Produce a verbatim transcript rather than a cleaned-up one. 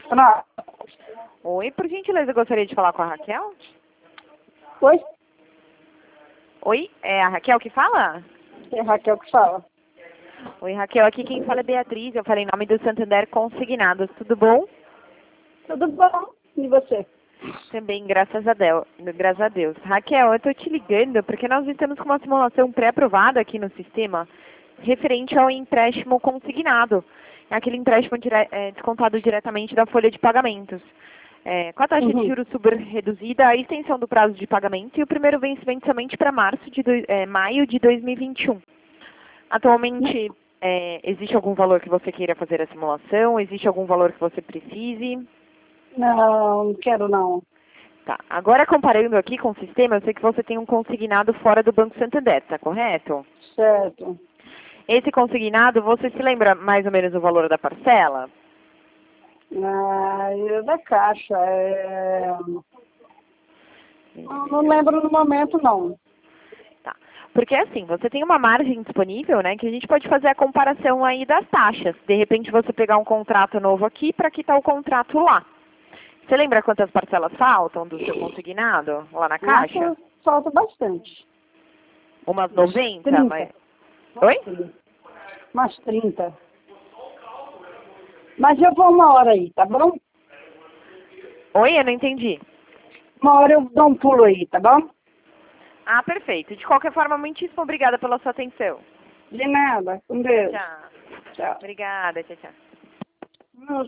Não. Oi, por gentileza, eu gostaria de falar com a Raquel. Oi? Oi, é a Raquel que fala? É a Raquel que fala. Oi, Raquel, aqui quem fala é Beatriz, eu falei em nome do Santander Consignados, tudo bom? Tudo bom? E você? Também, graças a Deus. Graças a Deus. Raquel, eu estou te ligando porque nós estamos com uma simulação pré-aprovada aqui no sistema referente ao empréstimo consignado. É aquele empréstimo dire é, descontado diretamente da folha de pagamentos. É, com a taxa Uhum. de juros super reduzida, a extensão do prazo de pagamento e o primeiro vencimento somente para março de do, é, maio de dois mil e vinte e um. Atualmente, é, existe algum valor que você queira fazer a simulação? Existe algum valor que você precise? Não, não quero não. Tá. Agora, comparando aqui com o sistema, eu sei que você tem um consignado fora do Banco Santander, tá correto? Certo. Esse consignado, você se lembra mais ou menos o valor da parcela? Ah, é da Caixa. É... Não, não lembro no momento, não. Tá. Porque assim, você tem uma margem disponível, né, que a gente pode fazer a comparação aí das taxas. De repente você pegar um contrato novo aqui para quitar o contrato lá. Você lembra quantas parcelas faltam do seu consignado lá na Caixa? Nossa, falta bastante. Umas noventa? trinta. Mas... Oi? Umas trinta. Mas eu vou uma hora aí, tá bom? Oi, eu não entendi. Uma hora eu dou um pulo aí, tá bom? Ah, perfeito. De qualquer forma, muitíssimo obrigada pela sua atenção. De nada. Um beijo. Tchau. Tchau. Obrigada, tchau, tchau. Não,